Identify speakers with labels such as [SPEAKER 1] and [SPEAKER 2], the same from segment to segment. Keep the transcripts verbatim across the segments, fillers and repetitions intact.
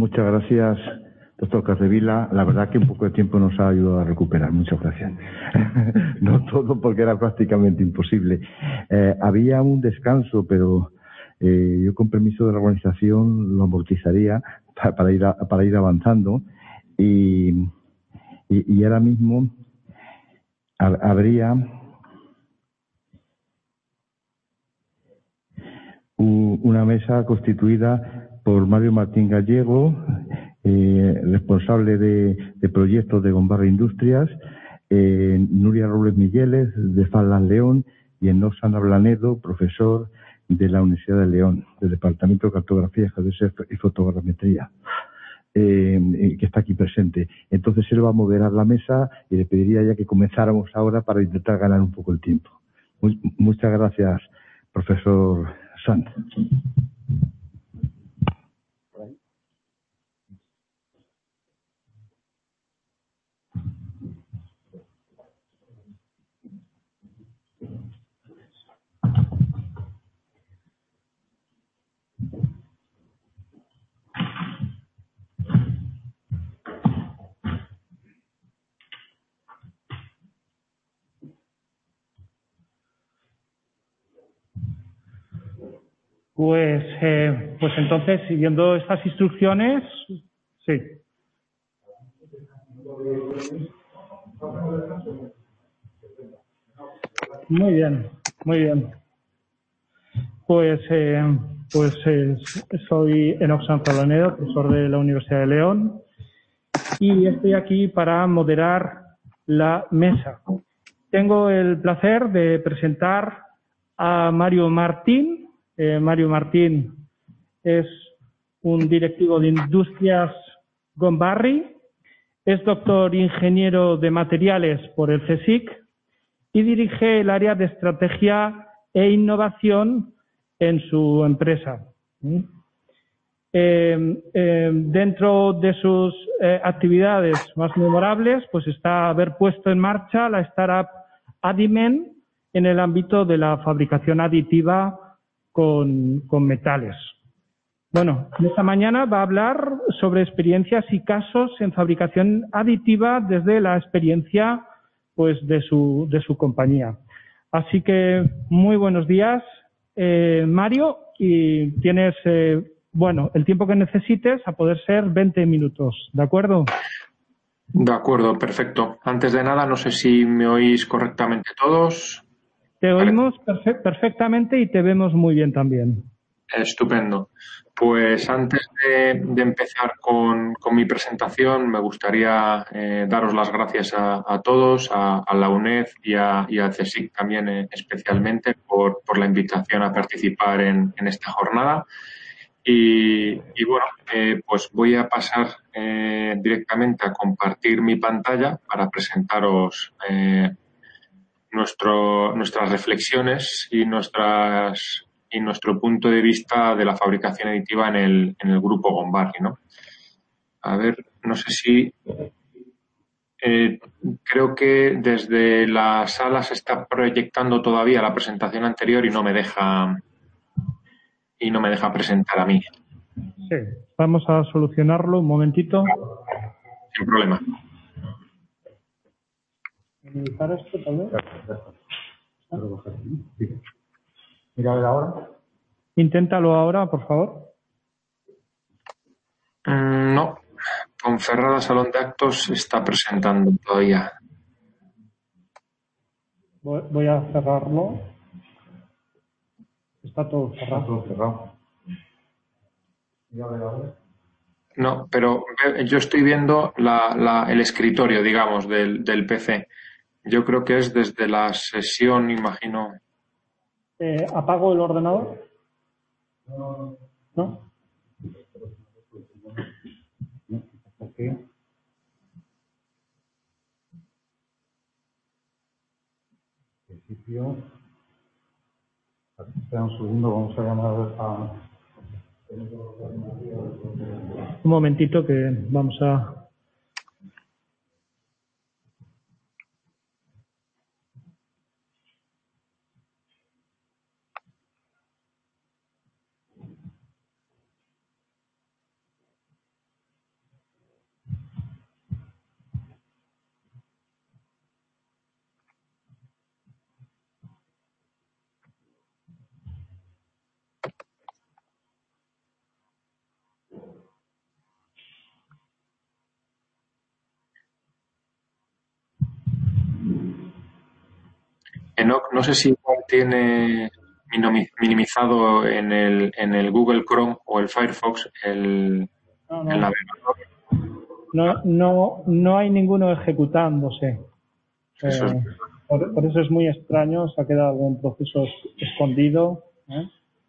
[SPEAKER 1] Muchas gracias, doctor Capdevila. La verdad que un poco de tiempo nos ha ayudado a recuperar. Muchas gracias. No todo, porque era prácticamente imposible. Eh, había un descanso, pero eh, yo, con permiso de la organización, lo amortizaría para, para, ir, a, para ir avanzando. Y, y, y ahora mismo ha, habría u, una mesa constituida por Mario Martín Gallego, eh, responsable de, de proyectos de Gombarra Industrias, eh, Nuria Robles Migueles, de Falan León, y Enoch Sana Blanedo, profesor de la Universidad de León, del Departamento de Cartografía, Geodesia y Fotogrametría, eh, que está aquí presente. Entonces él va a moderar la mesa y le pediría ya que comenzáramos ahora para intentar ganar un poco el tiempo. Muy, muchas gracias, profesor Sanz.
[SPEAKER 2] Pues, eh, pues entonces, siguiendo estas instrucciones, sí. Muy bien, muy bien. Pues, eh, pues eh, soy Enoch Sana Blanedo, profesor de la Universidad de León, y estoy aquí para moderar la mesa. Tengo el placer de presentar a Mario Martín. Eh, Mario Martín es un directivo de Industrias Gombarri, es doctor ingeniero de materiales por el CSIC y dirige el área de estrategia e innovación en su empresa. Eh, eh, dentro de sus eh, actividades más memorables, pues está haber puesto en marcha la startup Adimen en el ámbito de la fabricación aditiva con, con metales. Bueno, esta mañana va a hablar sobre experiencias y casos en fabricación aditiva desde la experiencia, pues, de su, de su compañía. Así que muy buenos días, eh, Mario, y tienes, eh, bueno, el tiempo que necesites, a poder ser veinte minutos, ¿de acuerdo?
[SPEAKER 3] De acuerdo, perfecto. Antes de nada, no sé si me oís correctamente todos.
[SPEAKER 2] Te oímos perfe- perfectamente y te vemos muy bien también.
[SPEAKER 3] Estupendo. Pues antes de, de empezar con, con mi presentación, me gustaría eh, daros las gracias a, a todos, a, a la UNED y a, y a CSIC también eh, especialmente por, por la invitación a participar en, en esta jornada. Y, y bueno, eh, pues voy a pasar eh, directamente a compartir mi pantalla para presentaros eh, nuestro, nuestras reflexiones y nuestras y nuestro punto de vista de la fabricación aditiva en el, en el grupo Gombarri, ¿no? A ver, no sé si eh, creo que desde la sala se está proyectando todavía la presentación anterior y no me deja y no me deja presentar a mí.
[SPEAKER 2] Sí, vamos a solucionarlo un momentito.
[SPEAKER 3] Sin problema.
[SPEAKER 2] ¿Minimizar esto, tal vez?
[SPEAKER 1] Mira, a ver ahora.
[SPEAKER 2] Inténtalo ahora, por favor.
[SPEAKER 3] Mm, no, Ponferrada Salón de Actos se está presentando todavía.
[SPEAKER 2] Voy, voy a cerrarlo. Está todo cerrado.
[SPEAKER 1] Está todo cerrado. Mira, a ver ahora.
[SPEAKER 3] No, pero yo estoy viendo la, la, el escritorio, digamos, del, del P C. Yo creo que es desde la sesión, imagino.
[SPEAKER 2] Eh, ¿Apago el ordenador? ¿No?
[SPEAKER 1] Ok. Principio. Espera un segundo, vamos a llamar a.
[SPEAKER 2] Un momentito que vamos a...
[SPEAKER 3] Enoch, no sé si igual tiene minimizado en el, en el Google Chrome o el Firefox el,
[SPEAKER 2] No, no.
[SPEAKER 3] el navegador.
[SPEAKER 2] No, no, no hay ninguno ejecutándose.
[SPEAKER 3] Eso es...
[SPEAKER 2] Eh, por, por eso es muy extraño, se ha quedado algún proceso escondido. ¿eh?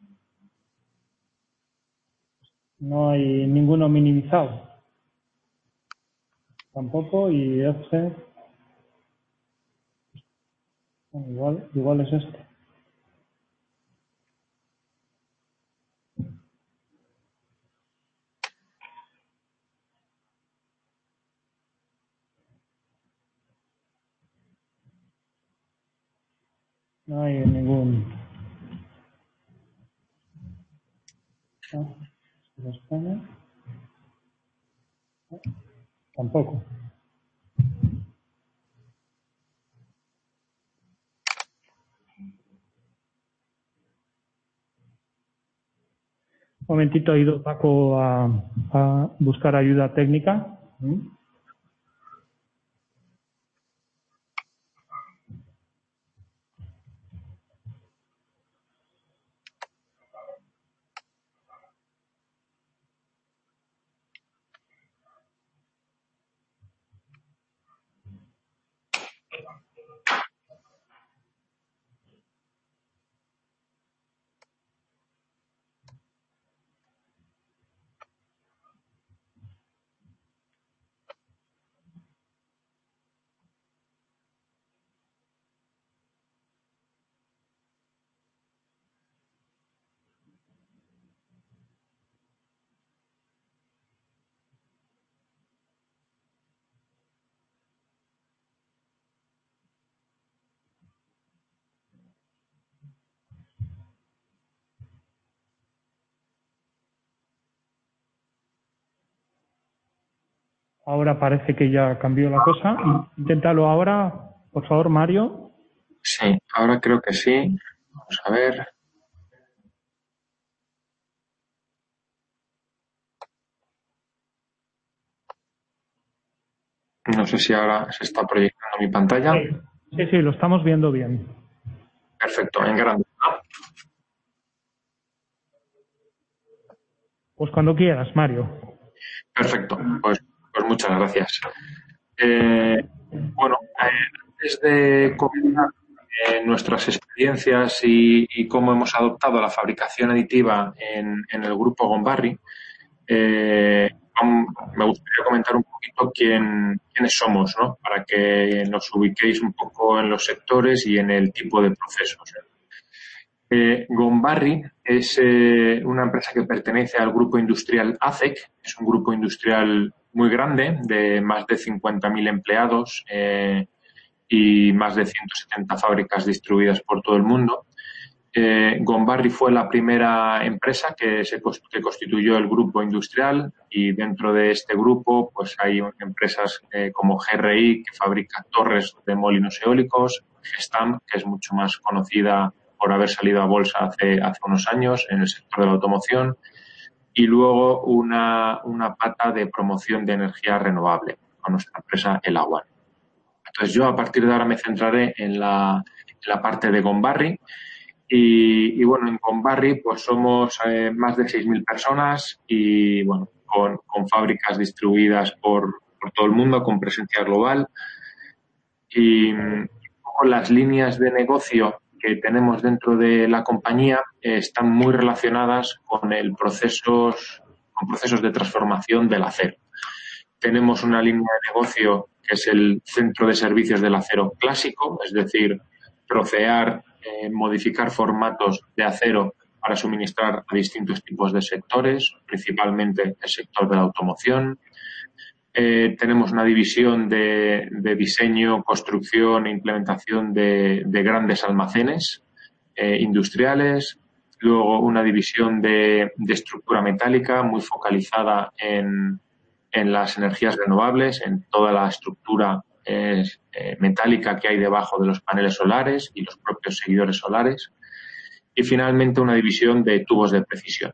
[SPEAKER 2] No hay ninguno minimizado. Tampoco, y F, bueno, igual, igual es este. No hay ningún... No, ¿se los pone? No, tampoco. Un momentito, ha ido Paco a, a buscar ayuda técnica. ¿Mm? Ahora parece que ya cambió la cosa. Inténtalo ahora, por favor, Mario.
[SPEAKER 3] Sí, ahora creo que sí. Vamos a ver. No sé si ahora se está proyectando mi pantalla.
[SPEAKER 2] Sí, sí, sí, lo estamos viendo bien.
[SPEAKER 3] Perfecto, en grande.
[SPEAKER 2] Pues cuando quieras, Mario.
[SPEAKER 3] Perfecto, pues, pues muchas gracias. Eh, bueno, eh, antes de comenzar eh, nuestras experiencias y, y cómo hemos adoptado la fabricación aditiva en, en el grupo Gombarri, eh, me gustaría comentar un poquito quién, quiénes somos, ¿no? Para que nos ubiquéis un poco en los sectores y en el tipo de procesos. Eh, Gombarri es eh, una empresa que pertenece al grupo industrial A C E C. Es un grupo industrial muy grande, de más de cincuenta mil empleados eh, y más de ciento setenta fábricas distribuidas por todo el mundo. Eh, Gombarri fue la primera empresa que, se, que constituyó el grupo industrial, y dentro de este grupo pues hay empresas eh, como G R I, que fabrica torres de molinos eólicos, Gestamp, que es mucho más conocida por haber salido a bolsa hace, hace unos años en el sector de la automoción, y luego una, una pata de promoción de energía renovable con nuestra empresa Elawan. Entonces yo a partir de ahora me centraré en la, en la parte de Gombarri. Y, y bueno, en Gombarri pues somos eh, más de seis mil personas y bueno, con, con fábricas distribuidas por, por todo el mundo, con presencia global. Y um, las líneas de negocio que tenemos dentro de la compañía eh, están muy relacionadas con el procesos, con procesos de transformación del acero. Tenemos una línea de negocio que es el centro de servicios del acero clásico, es decir, trocear, eh, modificar formatos de acero para suministrar a distintos tipos de sectores, principalmente el sector de la automoción. Eh, tenemos una división de, de diseño, construcción e implementación de, de grandes almacenes eh, industriales. Luego una división de, de estructura metálica muy focalizada en, en las energías renovables, en toda la estructura eh, eh, metálica que hay debajo de los paneles solares y los propios seguidores solares. Y finalmente una división de tubos de precisión.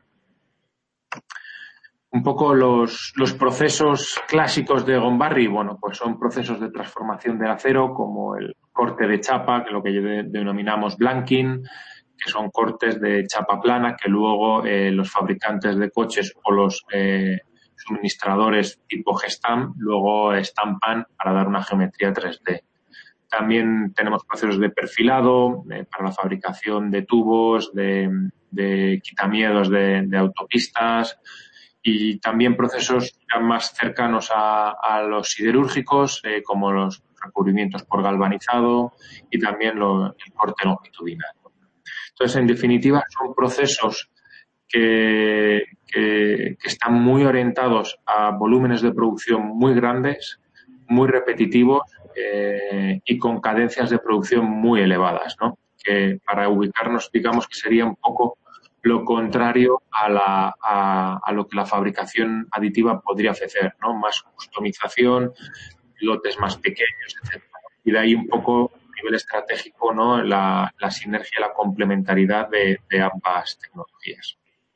[SPEAKER 3] Un poco los, los procesos clásicos de Gombarri, bueno, pues son procesos de transformación del acero como el corte de chapa, que lo que de, denominamos blanking, que son cortes de chapa plana que luego eh, los fabricantes de coches o los eh, suministradores tipo Gestamp luego estampan para dar una geometría tres D. También tenemos procesos de perfilado eh, para la fabricación de tubos, de, de quitamiedos de, de autopistas y también procesos ya más cercanos a, a los siderúrgicos eh, como los recubrimientos por galvanizado y también lo, el corte longitudinal. Entonces, en definitiva, son procesos que, que, que están muy orientados a volúmenes de producción muy grandes, muy repetitivos eh, y con cadencias de producción muy elevadas, ¿no? Que para ubicarnos, digamos que sería un poco lo contrario a, la, a, a lo que la fabricación aditiva podría ofrecer, ¿no? Más customización, lotes más pequeños, etcétera. Y de ahí un poco a nivel estratégico, ¿no? La, la sinergia y la complementariedad de, de ambas tecnologías.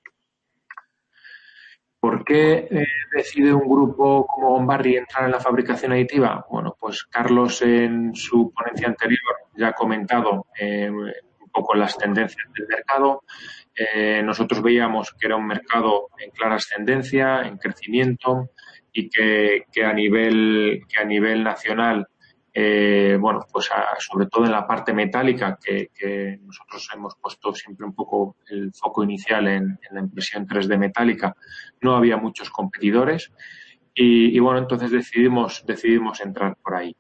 [SPEAKER 3] ¿Por qué eh, decide un grupo como Gombarri entrar en la fabricación aditiva? Bueno, pues Carlos en su ponencia anterior ya ha comentado eh, un poco las tendencias del mercado. Eh, nosotros veíamos que era un mercado en clara ascendencia, en crecimiento y que, que a nivel que a nivel nacional Eh, bueno, pues a, sobre todo en la parte metálica, que, que nosotros hemos puesto siempre un poco el foco inicial en, en la impresión tres D metálica, no había muchos competidores y, y bueno, entonces decidimos, decidimos entrar por ahí.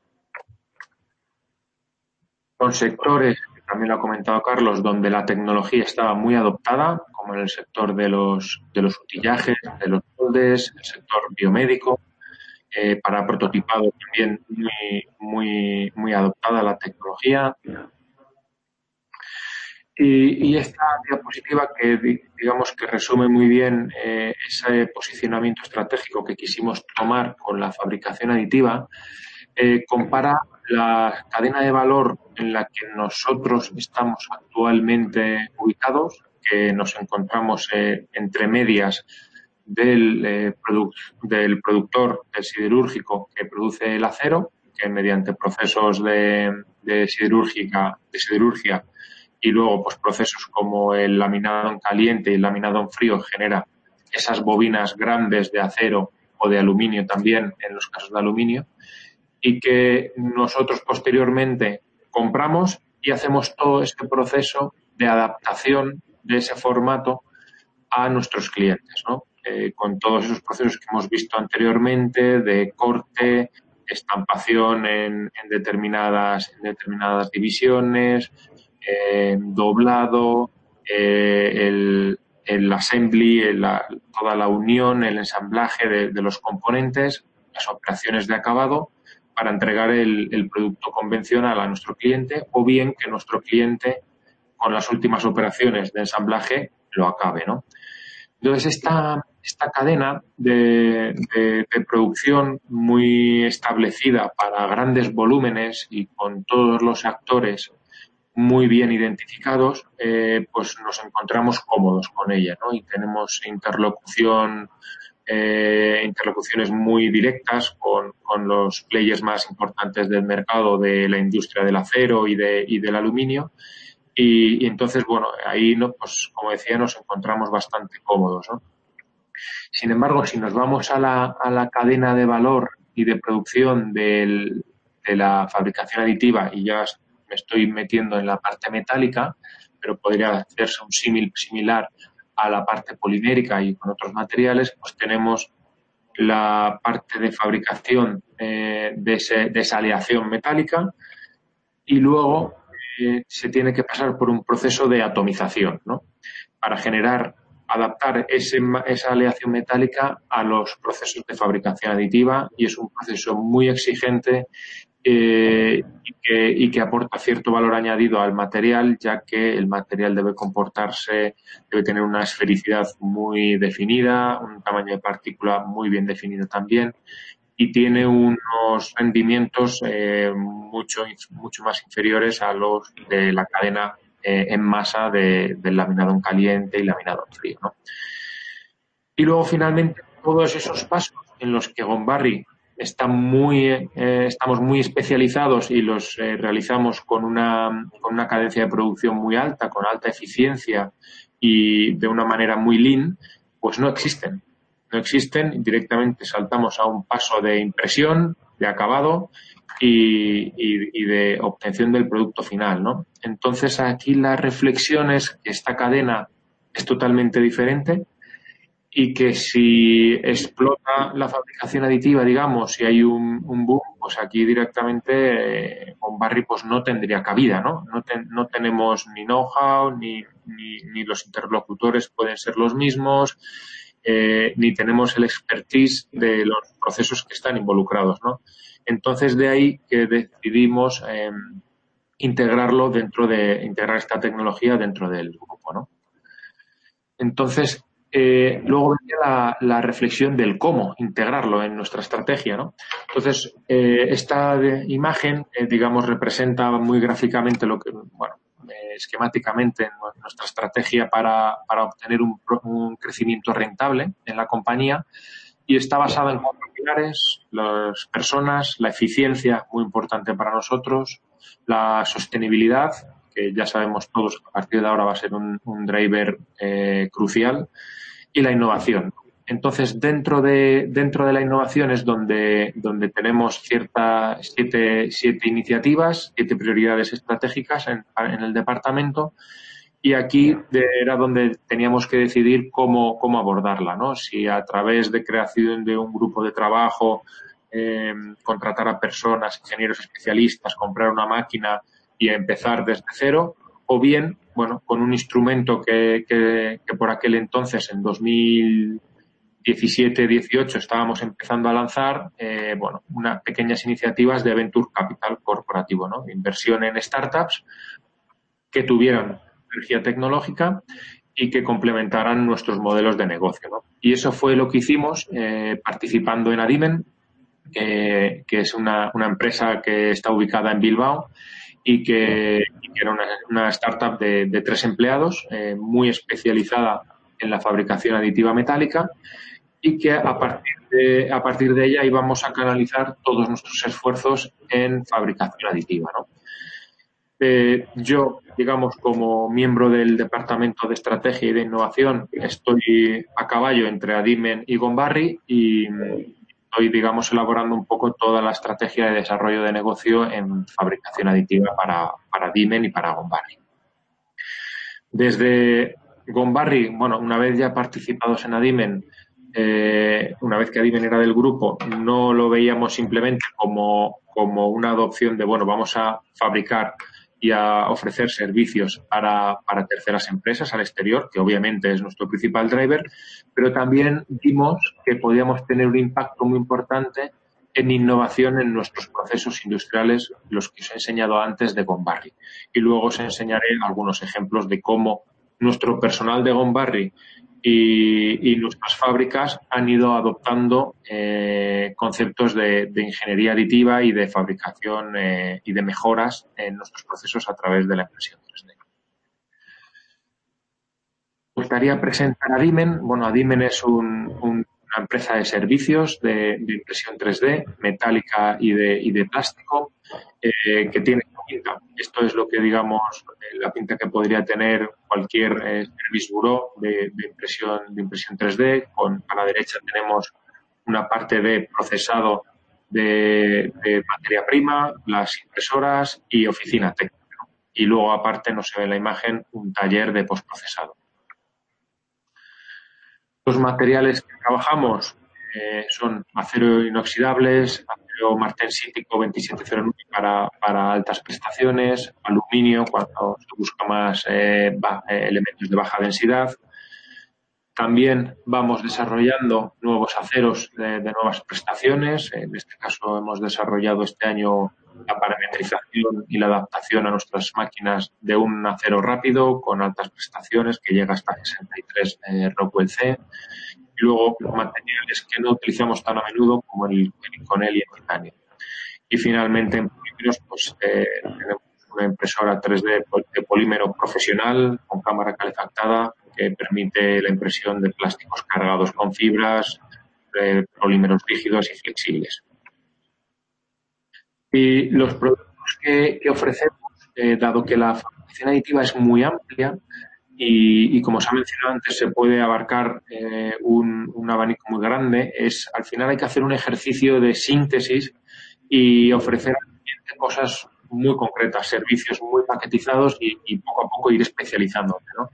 [SPEAKER 3] Son sectores, que también lo ha comentado Carlos, donde la tecnología estaba muy adoptada, como en el sector de los, de los utillajes, de los moldes, el sector biomédico. Eh, para prototipado también muy, muy, muy adoptada la tecnología. Y, y esta diapositiva que digamos que resume muy bien eh, ese posicionamiento estratégico que quisimos tomar con la fabricación aditiva, eh, compara la cadena de valor en la que nosotros estamos actualmente ubicados, que nos encontramos eh, entre medias del, eh, produ del productor, del siderúrgico que produce el acero, que mediante procesos de, de, siderúrgica, de siderurgia y luego pues procesos como el laminado en caliente y el laminado en frío genera esas bobinas grandes de acero o de aluminio también en los casos de aluminio y que nosotros posteriormente compramos y hacemos todo este proceso de adaptación de ese formato a nuestros clientes, ¿no? Eh, con todos esos procesos que hemos visto anteriormente de corte, estampación en, en, determinadas, en determinadas divisiones, eh, doblado, eh, el, el assembly, el, la, toda la unión, el ensamblaje de, de los componentes, las operaciones de acabado para entregar el, el producto convencional a nuestro cliente o bien que nuestro cliente con las últimas operaciones de ensamblaje lo acabe, ¿no? Entonces, esta, esta cadena de, de, de producción muy establecida para grandes volúmenes y con todos los actores muy bien identificados, eh, pues nos encontramos cómodos con ella, ¿no? Y tenemos interlocución, eh, interlocuciones muy directas con, con los players más importantes del mercado de la industria del acero y, de, y del aluminio. Y, y entonces, bueno, ahí, no, pues como decía, nos encontramos bastante cómodos, ¿no? Sin embargo, si nos vamos a la, a la cadena de valor y de producción del, de la fabricación aditiva, y ya me estoy metiendo en la parte metálica, pero podría hacerse un símil similar a la parte polimérica y con otros materiales, pues tenemos la parte de fabricación eh, de, ese, de esa aleación metálica y luego eh, se tiene que pasar por un proceso de atomización, ¿no? Para generar, adaptar ese, esa aleación metálica a los procesos de fabricación aditiva y es un proceso muy exigente eh, y, que, y que aporta cierto valor añadido al material, ya que el material debe comportarse, debe tener una esfericidad muy definida, un tamaño de partícula muy bien definido también y tiene unos rendimientos eh, mucho, mucho más inferiores a los de la cadena eh, en masa de, del laminado en caliente y laminado en frío, ¿no? Y luego, finalmente, todos esos pasos en los que Gombarri está muy, eh, estamos muy especializados y los eh, realizamos con una, con una cadencia de producción muy alta, con alta eficiencia y de una manera muy lean, pues no existen. No existen, directamente saltamos a un paso de impresión, de acabado y, y, y de obtención del producto final, ¿no? Entonces, aquí la reflexión es que esta cadena es totalmente diferente y que si explota la fabricación aditiva, digamos, si hay un, un boom, pues aquí directamente eh, Gombarri pues no tendría cabida, ¿no? No, ten, no tenemos ni know-how, ni, ni, ni los interlocutores pueden ser los mismos, eh, ni tenemos el expertise de los procesos que están involucrados, ¿no? Entonces, de ahí que decidimos eh, integrarlo dentro de, integrar esta tecnología dentro del grupo, ¿no? Entonces, eh, luego venía la, la reflexión del cómo integrarlo en nuestra estrategia, ¿no? Entonces, eh, esta de, imagen, eh, digamos, representa muy gráficamente lo que, bueno, eh, esquemáticamente nuestra estrategia para, para obtener un, un crecimiento rentable en la compañía y está basada en cuatro pilares: las personas, la eficiencia, muy importante para nosotros, la sostenibilidad, que ya sabemos todos que a partir de ahora va a ser un, un driver eh, crucial, y la innovación. Entonces, dentro de, dentro de la innovación es donde, donde tenemos ciertas siete, siete iniciativas, siete prioridades estratégicas en, en el departamento, y aquí de, era donde teníamos que decidir cómo, cómo abordarla, ¿no? Si a través de creación de un grupo de trabajo, eh, contratar a personas, ingenieros especialistas, comprar una máquina y empezar desde cero, o bien, bueno, con un instrumento que, que, que por aquel entonces, en dos mil diecisiete dieciocho, estábamos empezando a lanzar, eh, bueno, unas pequeñas iniciativas de Venture Capital corporativo, ¿no? Inversión en startups que tuvieran energía tecnológica y que complementaran nuestros modelos de negocio, ¿no? Y eso fue lo que hicimos eh, participando en Adimen, que, que es una, una empresa que está ubicada en Bilbao y que, y que era una, una startup de, de tres empleados, eh, muy especializada en la fabricación aditiva metálica, y que a partir de, a partir de ella íbamos a canalizar todos nuestros esfuerzos en fabricación aditiva, ¿no? Eh, yo, digamos, como miembro del Departamento de Estrategia y de Innovación, estoy a caballo entre Adimen y Gombarri y estoy, digamos, elaborando un poco toda la estrategia de desarrollo de negocio en fabricación aditiva para, para Adimen y para Gombarri. Desde Gombarri, bueno, una vez ya participados en Adimen, eh, una vez que Adimen era del grupo, no lo veíamos simplemente como, como una adopción de, bueno, vamos a fabricar y a ofrecer servicios para, para terceras empresas al exterior, que obviamente es nuestro principal driver, pero también vimos que podíamos tener un impacto muy importante en innovación en nuestros procesos industriales, los que os he enseñado antes de Gombarri. Y luego os enseñaré algunos ejemplos de cómo nuestro personal de Gombarri y, y nuestras fábricas han ido adoptando eh, conceptos de, de ingeniería aditiva y de fabricación eh, y de mejoras en nuestros procesos a través de la impresión tres D. Me gustaría presentar a Adimen. Bueno, Adimen es un, un, una empresa de servicios de, de impresión tres D, metálica y de, y de plástico, eh, que tiene pinta. Esto es lo que, digamos, la pinta que podría tener cualquier eh, service bureau de, de impresión de impresión tres D. Con, a la derecha tenemos una parte de procesado de, de materia prima, las impresoras y oficina técnica, ¿no? Y luego, aparte, no se ve en la imagen, un taller de postprocesado. Los materiales que trabajamos eh, son acero inoxidables, acero martensítico veintisiete cero nueve para, para altas prestaciones, aluminio cuando se busca más eh, ba, eh, elementos de baja densidad. También vamos desarrollando nuevos aceros de, de nuevas prestaciones. En este caso hemos desarrollado este año la parametrización y la adaptación a nuestras máquinas de un acero rápido con altas prestaciones que llega hasta sesenta y tres eh, Rockwell C. Y luego materiales que no utilizamos tan a menudo como el, el Inconel y el titanio. Y finalmente en polímeros pues eh, tenemos una impresora tres D de polímero profesional con cámara calefactada que permite la impresión de plásticos cargados con fibras, eh, polímeros rígidos y flexibles. Y los productos que, que ofrecemos, eh, dado que la fabricación aditiva es muy amplia y, y como se ha mencionado antes, se puede abarcar eh, un, un abanico muy grande, es al final hay que hacer un ejercicio de síntesis y ofrecer al cliente cosas muy concretas, servicios muy paquetizados y, y poco a poco ir especializándote, ¿no?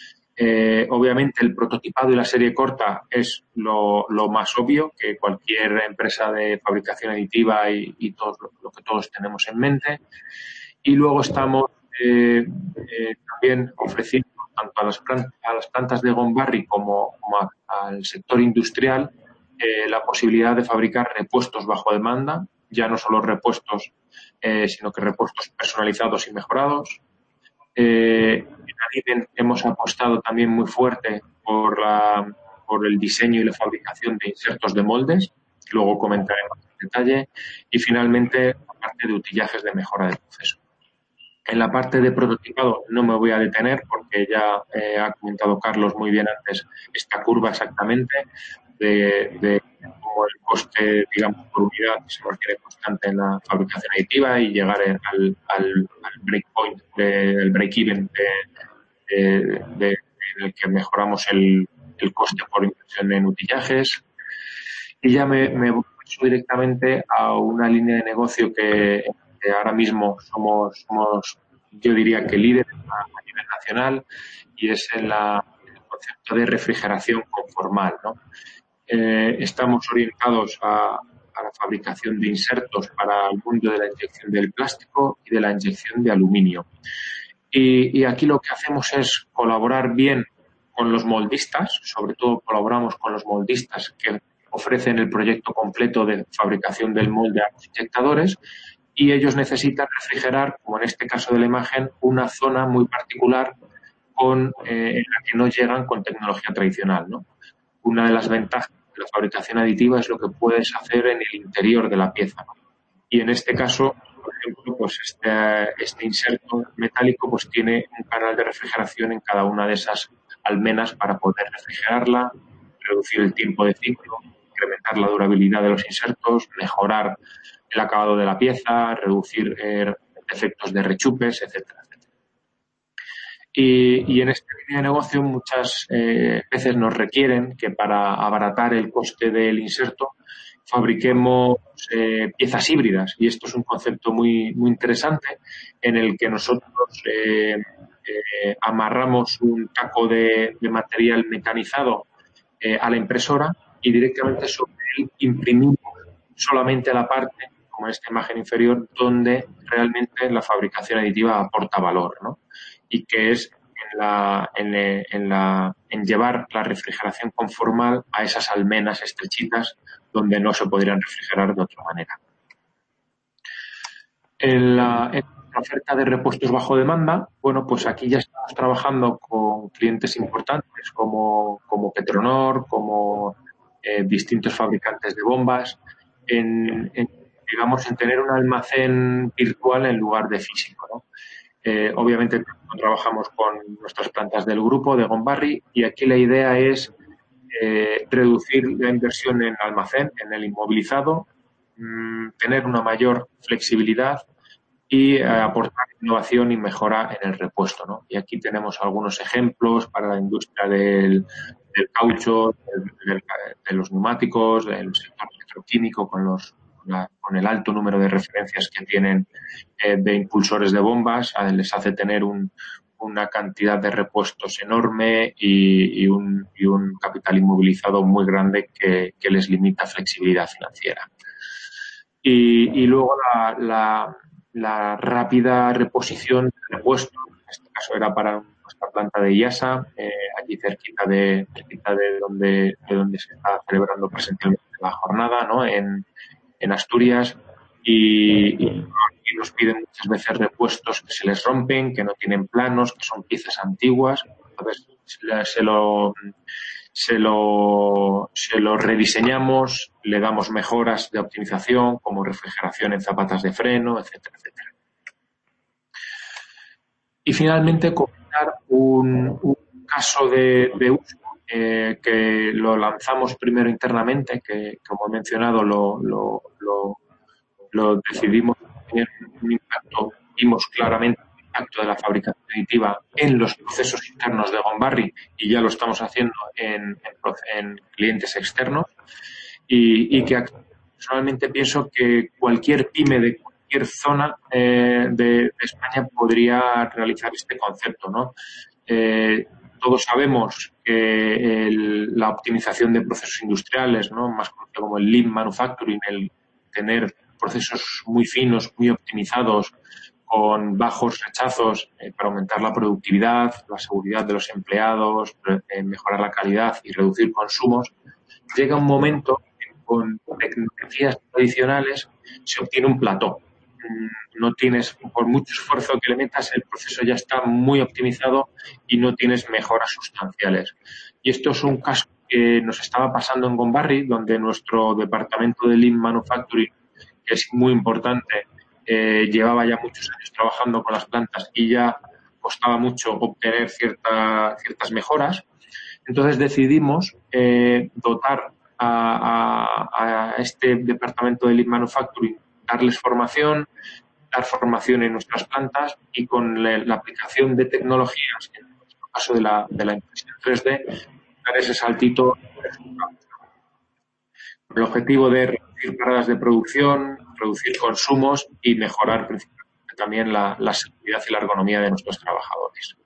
[SPEAKER 3] Eh, obviamente el prototipado y la serie corta es lo, lo más obvio que cualquier empresa de fabricación aditiva y, y todo lo que todos tenemos en mente. Y luego estamos eh, eh, también ofreciendo tanto a las, plantas, a las plantas de Gombarri como, como a, al sector industrial eh, la posibilidad de fabricar repuestos bajo demanda, ya no solo repuestos, eh, sino que repuestos personalizados y mejorados. Eh, en Adiven hemos apostado también muy fuerte por, la, por el diseño y la fabricación de insertos de moldes, que luego comentaremos en detalle, y finalmente la parte de utillajes de mejora del proceso. En la parte de prototipado no me voy a detener porque ya eh, ha comentado Carlos muy bien antes esta curva exactamente de, de cómo el coste, digamos, por unidad se mantiene constante en la fabricación aditiva y llegar al, al, al breakpoint, el break-even de, de, de, en el que mejoramos el, el coste por inversión en utillajes. Y ya me, me voy directamente a una línea de negocio que, que ahora mismo somos, somos, yo diría que líderes a nivel nacional, y es en, la, en el concepto de refrigeración conformal, ¿no? Eh, estamos orientados a, a la fabricación de insertos para el mundo de la inyección del plástico y de la inyección de aluminio. Y, y aquí lo que hacemos es colaborar bien con los moldistas, sobre todo colaboramos con los moldistas que ofrecen el proyecto completo de fabricación del molde a los inyectadores, y ellos necesitan refrigerar, como en este caso de la imagen, una zona muy particular con, eh, en la que no llegan con tecnología tradicional, ¿no? Una de las ventajas de la fabricación aditiva es lo que puedes hacer en el interior de la pieza, ¿no? Y en este caso, por ejemplo, pues este, este inserto metálico pues tiene un canal de refrigeración en cada una de esas almenas para poder refrigerarla, reducir el tiempo de ciclo, incrementar la durabilidad de los insertos, mejorar el acabado de la pieza, reducir eh, efectos de rechupes, etcétera, etcétera. Y, y en esta línea de negocio muchas eh, veces nos requieren que para abaratar el coste del inserto fabriquemos eh, piezas híbridas, y esto es un concepto muy, muy interesante en el que nosotros eh, eh, amarramos un taco de, de material mecanizado eh, a la impresora y directamente sobre él imprimimos solamente la parte, como en esta imagen inferior, donde realmente la fabricación aditiva aporta valor, ¿no? Y que es en, la, en, en, la, en llevar la refrigeración conformal a esas almenas estrechitas donde no se podrían refrigerar de otra manera. En la, en la oferta de repuestos bajo demanda, bueno, pues aquí ya estamos trabajando con clientes importantes como, como Petronor, como eh, distintos fabricantes de bombas, en, en, digamos, en tener un almacén virtual en lugar de físico, ¿no? Eh, obviamente trabajamos con nuestras plantas del grupo de Gombarri, y aquí la idea es eh, reducir la inversión en almacén, en el inmovilizado, mmm, tener una mayor flexibilidad y eh, aportar innovación y mejora en el repuesto, ¿no? Y aquí tenemos algunos ejemplos para la industria del, del caucho, del, del, de los neumáticos, del sector petroquímico, con los con el alto número de referencias que tienen eh, de impulsores de bombas, les hace tener un, una cantidad de repuestos enorme y, y, un, y un capital inmovilizado muy grande que, que les limita flexibilidad financiera. Y, y luego la, la, la rápida reposición de repuestos, en este caso era para nuestra planta de IASA, eh, allí cerquita de, cerquita de donde, de donde se está celebrando presencialmente la jornada, ¿no? En, en Asturias, y, y, y nos piden muchas veces repuestos que se les rompen, que no tienen planos, que son piezas antiguas. Entonces se lo, se lo, se lo rediseñamos, le damos mejoras de optimización como refrigeración en zapatas de freno, etcétera, etcétera. Y finalmente comentar un, un caso de, de uso Eh, que lo lanzamos primero internamente, que como he mencionado lo, lo, lo, lo decidimos tener un impacto, vimos claramente el impacto de la fabricación aditiva en los procesos internos de Gombarri y ya lo estamos haciendo en, en, en clientes externos y, y que personalmente pienso que cualquier pyme de cualquier zona eh, de, de España podría realizar este concepto, ¿no? Eh, todos sabemos que el, la optimización de procesos industriales, ¿no? Más conocido como el Lean Manufacturing, el tener procesos muy finos, muy optimizados, con bajos rechazos eh, para aumentar la productividad, la seguridad de los empleados, eh, mejorar la calidad y reducir consumos, llega un momento en que con tecnologías tradicionales se obtiene un plató. No tienes, por mucho esfuerzo que le metas, el proceso ya está muy optimizado y no tienes mejoras sustanciales. Y esto es un caso que nos estaba pasando en Gombarri, donde nuestro departamento de Lean Manufacturing, que es muy importante, eh, llevaba ya muchos años trabajando con las plantas y ya costaba mucho obtener cierta, ciertas mejoras. Entonces decidimos eh, dotar a, a, a este departamento de Lean Manufacturing, darles formación, dar formación en nuestras plantas y con la, la aplicación de tecnologías, en el caso de la, de la impresión tres D, dar ese saltito. Con el objetivo de reducir paradas de producción, reducir consumos y mejorar principalmente también la, la seguridad y la ergonomía de nuestros trabajadores.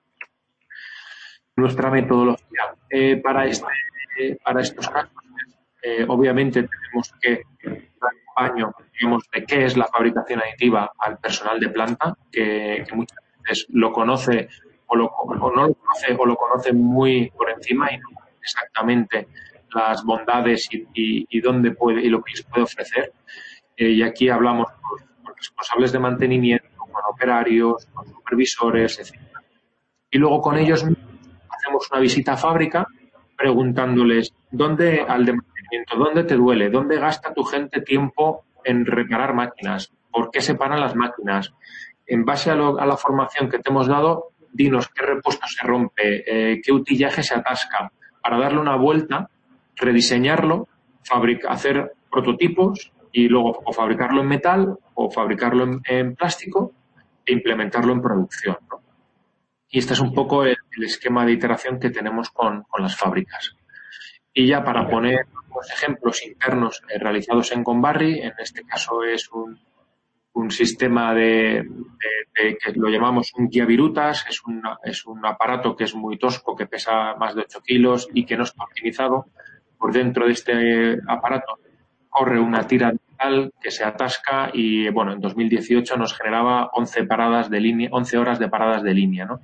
[SPEAKER 3] Nuestra metodología eh, para, este, eh, para estos casos, eh, obviamente tenemos que dar un baño, digamos, de qué es la fabricación aditiva al personal de planta, que, que muchas veces lo conoce o, lo, o no lo conoce o lo conoce muy por encima y no exactamente las bondades y, y, y dónde puede y lo que les puede ofrecer. Eh, y aquí hablamos con, con responsables de mantenimiento, con operarios, con supervisores, etcétera. Y luego con ellos hacemos una visita a fábrica preguntándoles dónde al de mantenimiento, dónde te duele, dónde gasta tu gente tiempo en reparar máquinas, por qué se paran las máquinas. En base a, lo, a la formación que te hemos dado, dinos qué repuesto se rompe, eh, qué utillaje se atasca, para darle una vuelta, rediseñarlo, fabrica, hacer prototipos y luego o fabricarlo en metal o fabricarlo en, en plástico e implementarlo en producción, ¿no? Y este es un poco el, el esquema de iteración que tenemos con, con las fábricas. Y ya para poner unos ejemplos internos eh, realizados en Gombarri, en este caso es un, un sistema de, de, de que lo llamamos un guía virutas, es, una, es un aparato que es muy tosco, que pesa más de ocho kilos y que no está optimizado. Por dentro de este aparato corre una tira de metal que se atasca y, bueno, en dos mil dieciocho nos generaba once paradas de línea, once horas de paradas de línea, ¿no?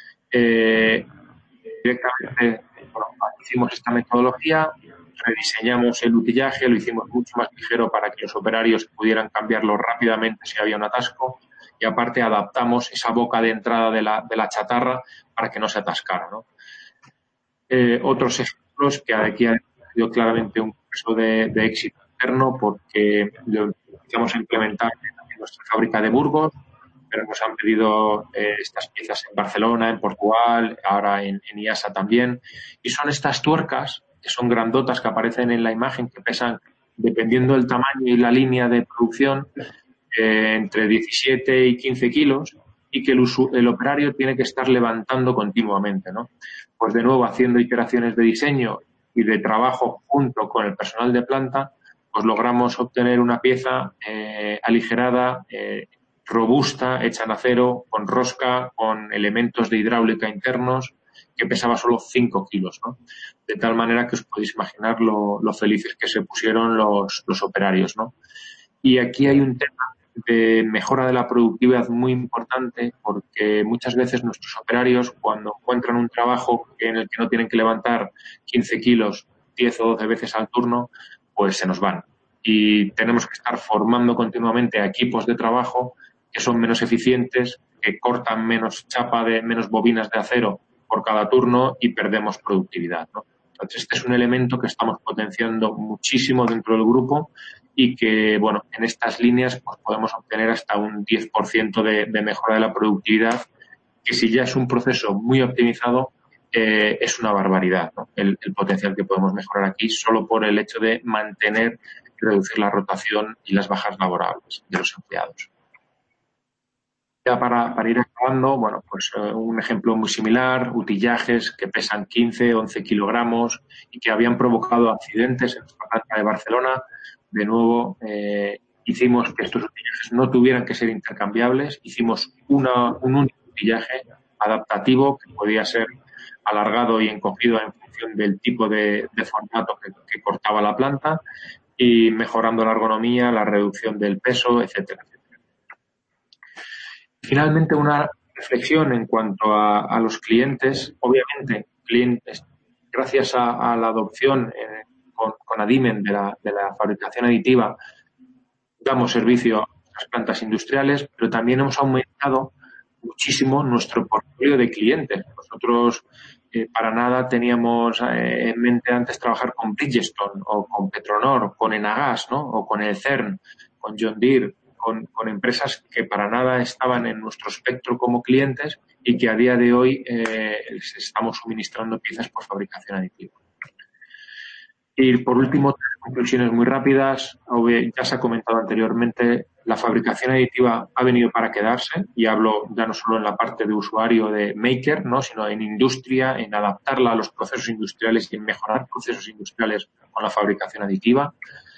[SPEAKER 3] Eh, directamente, bueno, hicimos esta metodología, rediseñamos el utillaje, lo hicimos mucho más ligero para que los operarios pudieran cambiarlo rápidamente si había un atasco y aparte adaptamos esa boca de entrada de la, de la chatarra para que no se atascara, ¿no? Eh, otros ejemplos que aquí ha sido claramente un caso de, de éxito interno porque lo empezamos a implementar en nuestra fábrica de Burgos, pero nos han pedido eh, estas piezas en Barcelona, en Portugal, ahora en, en I A S A también. Y son estas tuercas, que son grandotas, que aparecen en la imagen, que pesan, dependiendo del tamaño y la línea de producción, eh, entre diecisiete y quince kilos, y que el, usu el operario tiene que estar levantando continuamente, ¿no? Pues de nuevo, haciendo iteraciones de diseño y de trabajo junto con el personal de planta, pues logramos obtener una pieza eh, aligerada, eh, robusta, hecha en acero, con rosca, con elementos de hidráulica internos, que pesaba solo cinco kilos, ¿no? De tal manera que os podéis imaginar lo, lo felices que se pusieron los, los operarios, ¿no? Y aquí hay un tema de mejora de la productividad muy importante porque muchas veces nuestros operarios, cuando encuentran un trabajo en el que no tienen que levantar quince kilos diez o doce veces al turno, pues se nos van. Y tenemos que estar formando continuamente a equipos de trabajo que son menos eficientes, que cortan menos chapa, de menos bobinas de acero por cada turno y perdemos productividad, ¿no? Entonces, este es un elemento que estamos potenciando muchísimo dentro del grupo y que, bueno, en estas líneas pues, podemos obtener hasta un diez por ciento de, de mejora de la productividad, que si ya es un proceso muy optimizado, eh, es una barbaridad, ¿no? El, el potencial que podemos mejorar aquí solo por el hecho de mantener y reducir la rotación y las bajas laborables de los empleados. Ya para, para ir acabando, bueno, pues eh, un ejemplo muy similar, utillajes que pesan quince, once kilogramos y que habían provocado accidentes en nuestra planta de Barcelona. De nuevo, eh, hicimos que estos utillajes no tuvieran que ser intercambiables. Hicimos una, un único utillaje adaptativo que podía ser alargado y encogido en función del tipo de, de formato que, que cortaba la planta y mejorando la ergonomía, la reducción del peso, etcétera, etcétera. Finalmente, una reflexión en cuanto a, a los clientes. Obviamente, clientes, gracias a, a la adopción eh, con, con Adimen de la, de la fabricación aditiva, damos servicio a las plantas industriales, pero también hemos aumentado muchísimo nuestro portfolio de clientes. Nosotros eh, para nada teníamos eh, en mente antes trabajar con Bridgestone o con Petronor, con Enagas, ¿no? O con el CERN, con John Deere, con, con empresas que para nada estaban en nuestro espectro como clientes y que a día de hoy eh, les estamos suministrando piezas por fabricación aditiva. Y por último, tres conclusiones muy rápidas. Ya se ha comentado anteriormente, la fabricación aditiva ha venido para quedarse, y hablo ya no solo en la parte de usuario de maker, ¿no?, sino en industria, en adaptarla a los procesos industriales y en mejorar procesos industriales con la fabricación aditiva.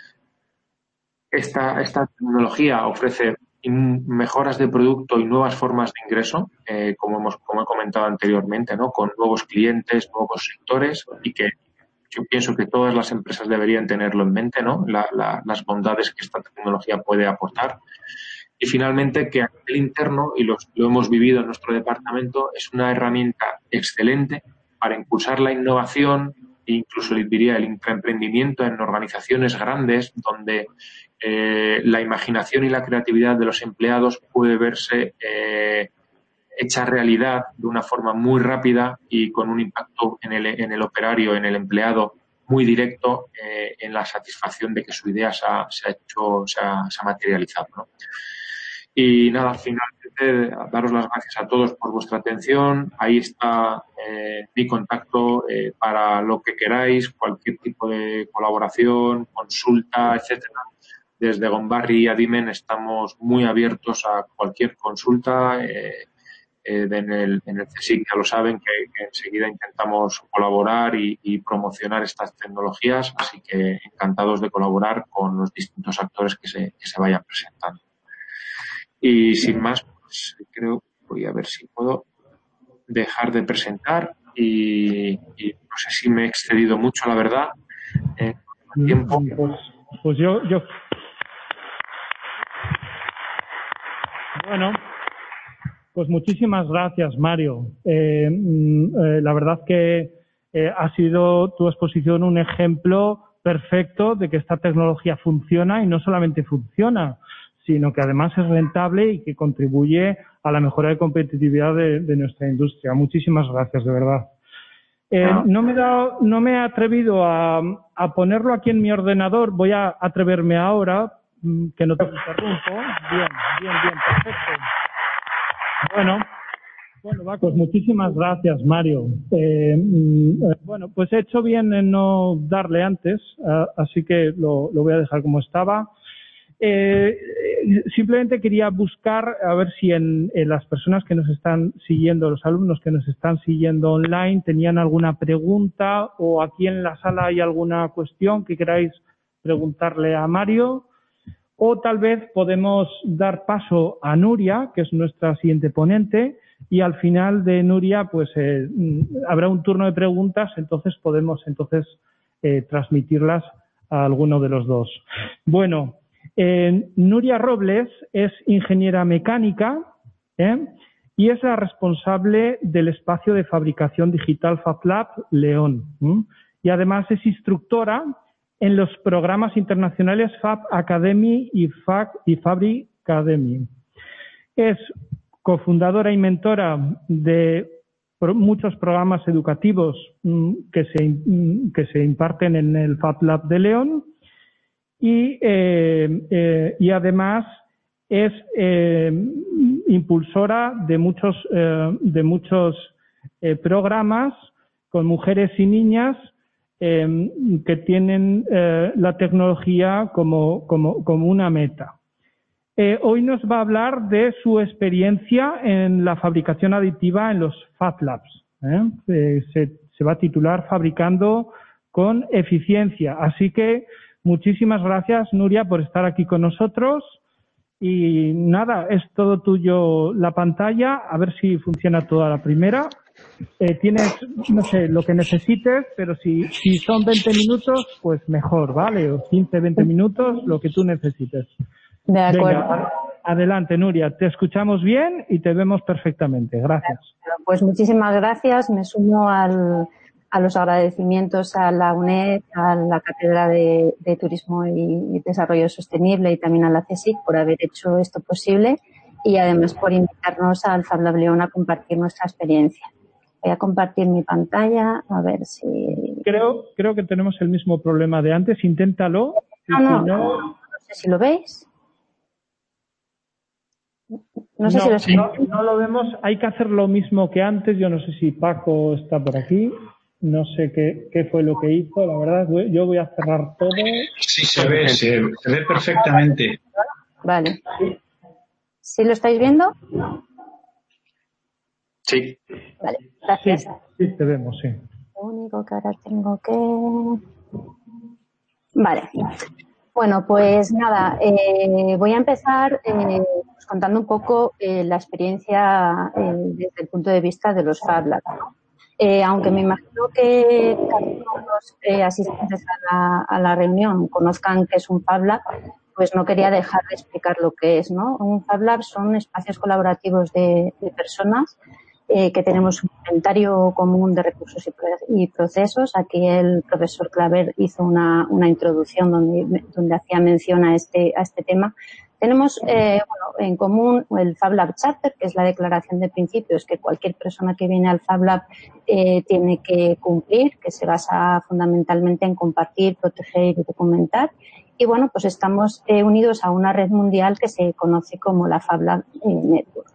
[SPEAKER 3] Esta, esta tecnología ofrece mejoras de producto y nuevas formas de ingreso, eh, como, hemos, como he comentado anteriormente, ¿no?, con nuevos clientes, nuevos sectores, y que yo pienso que todas las empresas deberían tenerlo en mente, ¿no?, la, la, las bondades que esta tecnología puede aportar. Y finalmente, que a nivel interno, y los, lo hemos vivido en nuestro departamento, es una herramienta excelente para impulsar la innovación e incluso, diría, el intraemprendimiento en organizaciones grandes donde eh, la imaginación y la creatividad de los empleados puede verse eh, hecha realidad de una forma muy rápida y con un impacto en el, en el operario, en el empleado, muy directo eh, en la satisfacción de que su idea se ha, se ha hecho, se ha, se ha materializado, ¿no? Y nada, finalmente, daros las gracias a todos por vuestra atención. Ahí está eh, mi contacto eh, para lo que queráis, cualquier tipo de colaboración, consulta, etcétera. Desde Gombarri y Adimen estamos muy abiertos a cualquier consulta. Eh, Eh, en, el, en el CSIC ya lo saben que, que enseguida intentamos colaborar y, y promocionar estas tecnologías, así que encantados de colaborar con los distintos actores que se, que se vayan presentando. Y sin más, pues creo, voy a ver si puedo dejar de presentar y, y no sé si me he excedido mucho, la verdad, en el tiempo.
[SPEAKER 2] Pues, pues yo, yo... Bueno... Pues muchísimas gracias, Mario. Eh, eh, la verdad que eh, ha sido tu exposición un ejemplo perfecto de que esta tecnología funciona, y no solamente funciona, sino que además es rentable y que contribuye a la mejora de competitividad de, de nuestra industria. Muchísimas gracias, de verdad. Eh, no, me he dado, no me he atrevido a, a ponerlo aquí en mi ordenador. Voy a atreverme ahora, que no te interrumpo. Bien, bien, bien, perfecto. Bueno, bueno, va, pues muchísimas gracias, Mario. Eh, bueno, pues he hecho bien en no darle antes, uh, así que lo, lo voy a dejar como estaba. Eh, simplemente quería buscar a ver si en, en las personas que nos están siguiendo, los alumnos que nos están siguiendo online, tenían alguna pregunta, o aquí en la sala hay alguna cuestión que queráis preguntarle a Mario. O tal vez podemos dar paso a Nuria, que es nuestra siguiente ponente, y al final de Nuria pues eh, habrá un turno de preguntas, entonces podemos entonces eh, transmitirlas a alguno de los dos. Bueno, eh, Nuria Robles es ingeniera mecánica ¿eh? y es la responsable del espacio de fabricación digital FabLab León. ¿eh? Y además es instructora en los programas internacionales Fab Academy y, Fab, y Fabri Academy. Es cofundadora y mentora de muchos programas educativos que se, que se imparten en el Fab Lab de León, y, eh, eh, y además es eh, impulsora de muchos, eh, de muchos eh, programas con mujeres y niñas Eh, que tienen eh, la tecnología como, como, como una meta. Eh, hoy nos va a hablar de su experiencia en la fabricación aditiva en los Fab Labs. ¿eh? Eh, se, se va a titular Fabricando con Eficiencia. Así que muchísimas gracias, Nuria, por estar aquí con nosotros. Y nada, es todo tuyo la pantalla. A ver si funciona toda la primera. Eh, tienes, no sé, lo que necesites, pero si, si son veinte minutos, pues mejor, ¿vale? O quince, veinte minutos, lo que tú necesites.
[SPEAKER 4] De acuerdo.
[SPEAKER 2] Venga, adelante, Nuria. Te escuchamos bien y te vemos perfectamente. Gracias.
[SPEAKER 4] Pues muchísimas gracias. Me sumo al, a los agradecimientos a la U N E D, a la Cátedra de, de Turismo y Desarrollo Sostenible y también a la CSIC por haber hecho esto posible y además por invitarnos al Fab Lab León a compartir nuestra experiencia. Voy a compartir mi pantalla a ver si...
[SPEAKER 2] Creo, creo que tenemos el mismo problema de antes. Inténtalo.
[SPEAKER 4] No, no, no, no sé si lo veis. No sé
[SPEAKER 2] no,
[SPEAKER 4] si lo
[SPEAKER 2] sí. no, no lo vemos. Hay que hacer lo mismo que antes. Yo no sé si Paco está por aquí. No sé qué, qué fue lo que hizo. La verdad, yo voy a cerrar todo.
[SPEAKER 5] Sí, se ve, se, se ve perfectamente.
[SPEAKER 4] Vale. ¿Sí lo estáis viendo?
[SPEAKER 3] Sí.
[SPEAKER 4] Vale, gracias.
[SPEAKER 2] Sí, sí, te vemos, sí.
[SPEAKER 4] Lo único que ahora tengo que... Vale. Bueno, pues nada, eh, voy a empezar eh, pues contando un poco eh, la experiencia eh, desde el punto de vista de los Fab Labs, ¿no? Eh, aunque me imagino que casi todos los eh, asistentes a la, a la reunión conozcan qué es un Fab Lab, pues no quería dejar de explicar lo que es, ¿no? Un Fab Lab son espacios colaborativos de, de personas eh, que tenemos un inventario común de recursos y, y procesos. Aquí el profesor Claver hizo una, una introducción donde, donde hacía mención a este, a este tema. Tenemos eh, bueno, en común el Fab Lab Charter, que es la declaración de principios que cualquier persona que viene al Fab Lab eh, tiene que cumplir, que se basa fundamentalmente en compartir, proteger y documentar. Y bueno, pues estamos eh, unidos a una red mundial que se conoce como la Fab Lab eh, Network.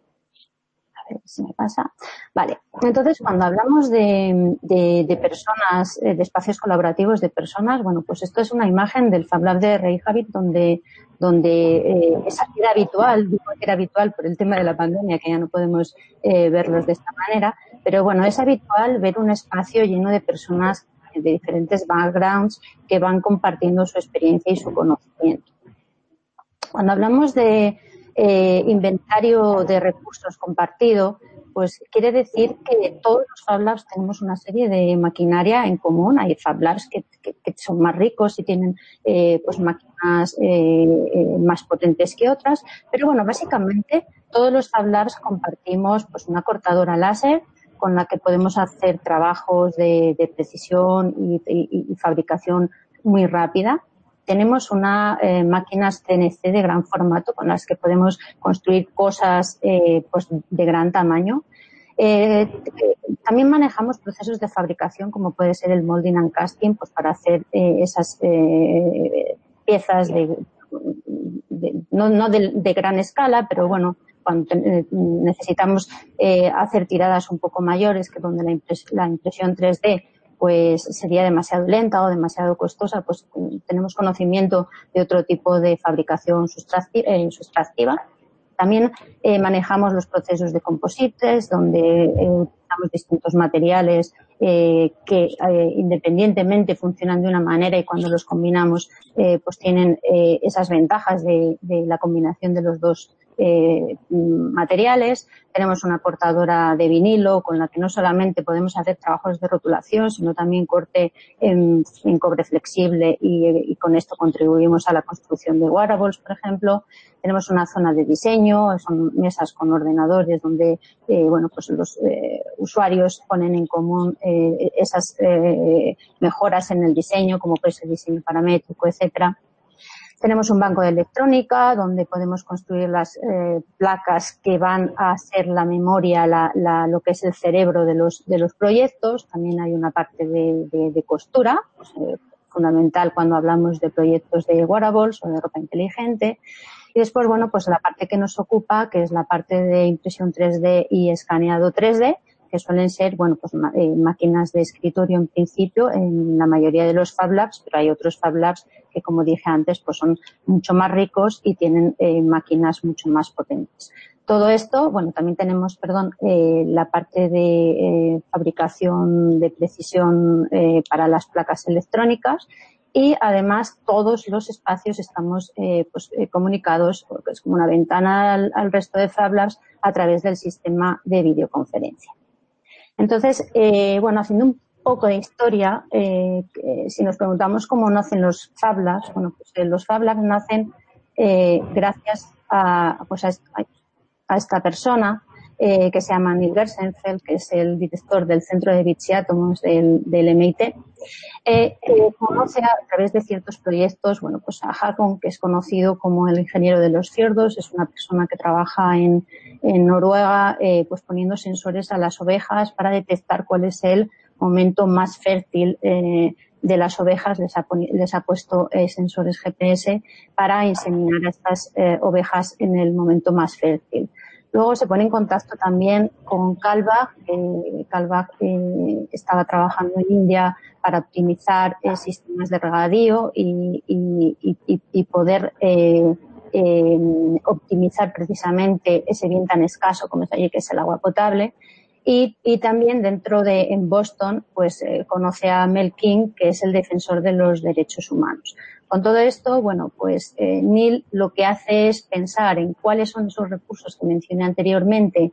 [SPEAKER 4] A ver si me pasa. Vale, entonces cuando hablamos de, de, de personas, de espacios colaborativos de personas, bueno, pues esto es una imagen del Fab Lab de Reykjavik donde, donde eh, es era habitual, digo que era habitual por el tema de la pandemia, que ya no podemos eh, verlos de esta manera, pero bueno, es habitual ver un espacio lleno de personas de diferentes backgrounds que van compartiendo su experiencia y su conocimiento. Cuando hablamos de eh, inventario de recursos compartido, pues quiere decir que todos los Fab Labs tenemos una serie de maquinaria en común. Hay Fab Labs que, que, que son más ricos y tienen eh, pues máquinas eh, eh, más potentes que otras, pero bueno, básicamente todos los Fab Labs compartimos pues una cortadora láser con la que podemos hacer trabajos de, de precisión y, y, y fabricación muy rápida. Tenemos una eh, máquinas C N C de gran formato con las que podemos construir cosas eh, pues de gran tamaño. Eh, también manejamos procesos de fabricación como puede ser el molding and casting, pues para hacer eh, esas eh, piezas de, de no, no de, de gran escala, pero bueno, cuando necesitamos eh, hacer tiradas un poco mayores, que donde la, impres la impresión tres D pues sería demasiado lenta o demasiado costosa, pues tenemos conocimiento de otro tipo de fabricación sustractiva. También eh, manejamos los procesos de composites, donde eh, utilizamos distintos materiales eh, que eh, independientemente funcionan de una manera y cuando los combinamos eh, pues tienen eh, esas ventajas de, de la combinación de los dos eh, materiales. Tenemos una cortadora de vinilo con la que no solamente podemos hacer trabajos de rotulación, sino también corte en, en cobre flexible y, y con esto contribuimos a la construcción de wearables, por ejemplo. Tenemos una zona de diseño, son mesas con ordenadores donde eh, bueno, pues los eh, usuarios ponen en común eh, esas eh, mejoras en el diseño, como puede ser diseño paramétrico, etcétera. Tenemos un banco de electrónica donde podemos construir las eh, placas que van a ser la memoria, la, la, lo que es el cerebro de los, de los proyectos. También hay una parte de, de, de costura, pues, eh, fundamental cuando hablamos de proyectos de wearables o de ropa inteligente. Y después, bueno, pues la parte que nos ocupa, que es la parte de impresión tres D y escaneado tres D, que suelen ser, bueno, pues eh, máquinas de escritorio en principio en la mayoría de los Fab Labs, pero hay otros Fab Labs que, como dije antes, pues son mucho más ricos y tienen eh, máquinas mucho más potentes. Todo esto, bueno, también tenemos, perdón, eh, la parte de eh, fabricación de precisión eh, para las placas electrónicas y además todos los espacios estamos eh, pues, eh, comunicados, porque es como una ventana al, al resto de Fab Labs a través del sistema de videoconferencia. Entonces, eh, bueno, haciendo un poco de historia, eh, eh, si nos preguntamos cómo nacen los Fab Labs, bueno, pues eh, los Fab Labs nacen eh, gracias a, pues a, a esta persona eh, que se llama Neil Gershenfeld, que es el director del Centro de Bits y Átomos del, del M I T, eh, que conoce a través de ciertos proyectos, bueno, pues a Håkon, que es conocido como el ingeniero de los fiordos, es una persona que trabaja en, en Noruega, eh, pues poniendo sensores a las ovejas para detectar cuál es el momento más fértil eh, de las ovejas. Les ha, les ha puesto eh, sensores G P S para inseminar a estas eh, ovejas en el momento más fértil. Luego se pone en contacto también con Kalbach. Eh, Kalbach eh, estaba trabajando en India para optimizar eh, sistemas de regadío y, y, y, y poder eh, eh, optimizar precisamente ese bien tan escaso como es allí, que es el agua potable. Y, y también dentro de, en Boston, pues eh, conoce a Mel King, que es el defensor de los derechos humanos. Con todo esto, bueno, pues eh, Neil lo que hace es pensar en cuáles son esos recursos que mencioné anteriormente,